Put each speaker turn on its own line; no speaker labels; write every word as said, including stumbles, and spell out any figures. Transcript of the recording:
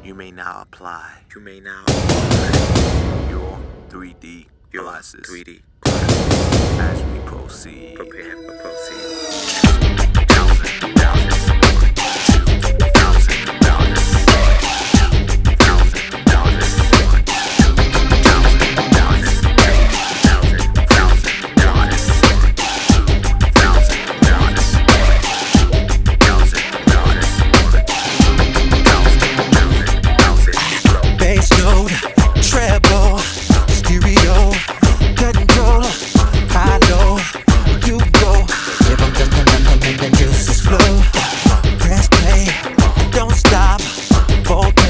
You may now apply.
You may now apply
your three D
your
glasses
three D
as we proceed.
Prepare for proceed.
Thousand dollars. Two thousand dollars. Two thousand dollars. Two thousand dollars. Thousand thousand dollars. Two thousand dollars. Two thousand dollars.
Bass note, treble, stereo, control, high low, you go. Give them the momentum and the juices flow. Press play, don't stop, fold